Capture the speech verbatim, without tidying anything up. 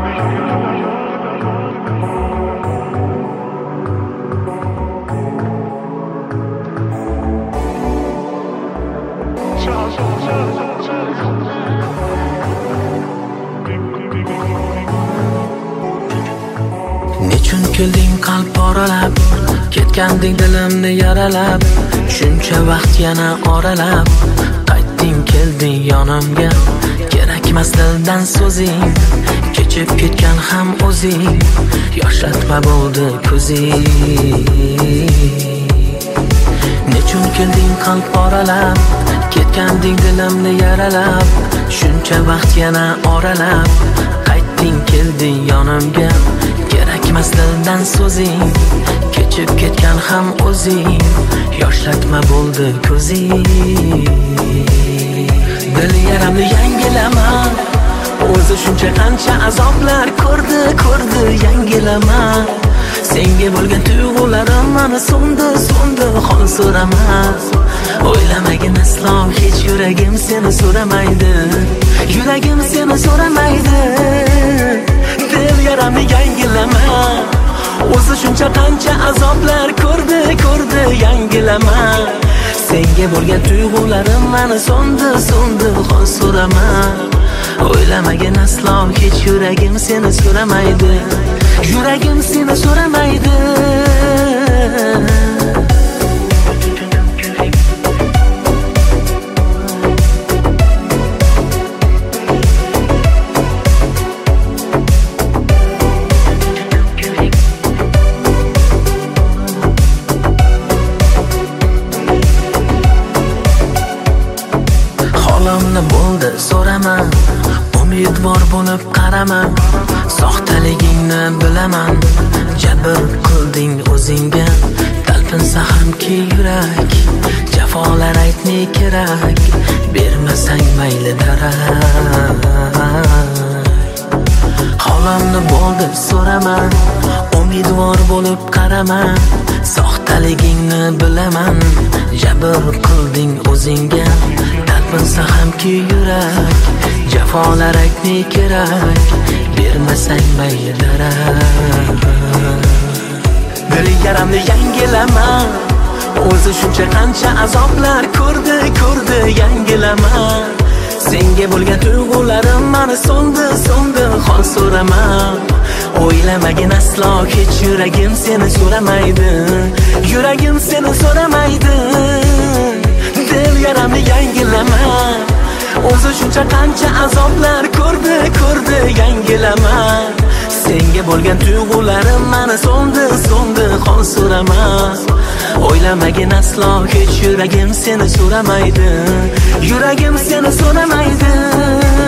Nechun kelding qalb poralab, ketganding dilimni yaralab, shuncha vaqt yana oralab, qaytding kelding yonimga, kerakmas dildan so'zing, kechib ketgan ham o'zing, yoshlatma bo'ldi ko'zing. Nechun kelding qalb poralab, ketganding dilimni yaralab, shuncha vaqt yana oralab, qaytding kelding yonimga, kerakmas dildan so'zing, kechib ketgan ham o'zing, yoshlatma bo'ldi ko'zing. Dil yaramni yangilama, o'zi shuncha qancha azoblar ko'rdi, ko'rdi, yangilama. Senga bo'lgan tuyg'ularim mana so'ndi, so'ndi, hol so'rama. O'ylamagin aslo hech yuragim seni so'ramaydi, yuragim seni so'ramaydi. Dil yaramni yangilama, o'zi shuncha qancha azoblar ko'rdi, ko'rdi, yangilama. Senga bo'lgan tuyg'ularim mana so'ndi, so'ndi, hol so'rama. O'ylamagin aslo hech yuragim seni so'ramaydi, yuragim seni so'ramaydi. Holimni bo'ldi so'raman, umidvor bo'lib qaraman, soxtaligingni bilaman, jabr qilding o'zingga, talpinsa hamki yurak, jafolar aytmay kerak, bermasang mayli darak. Holimni bo'ldi so'raman, umidvor bo'lib qaraman, soxtaligingni bilaman, jabr qilding o'zingga, talpinsa hamki yurak, jafolar aytmay kerak, bermasang mayli darak. Dil yaramni yangilama, o'zi shuncha qancha azoblar ko'rdi, ko'rdi, yangilama. Senga bo'lgan tuyg'ularim mana so'ndi, so'ndi, hol so'rama. O'ylamagin aslo hech yuragim seni so'ramaydi, yuragim seni so'ramaydi. Dil yaramni yangilama, o'zi shuncha qancha azoblar ko'rdi, ko'rdi, yangilama. Senga bo'lgan tuyg'ularim mana so'ndi, so'ndi, hol so'rama. O'ylamagin aslo hech yuragim seni so'ramaydi, yuragim seni so'ramaydi.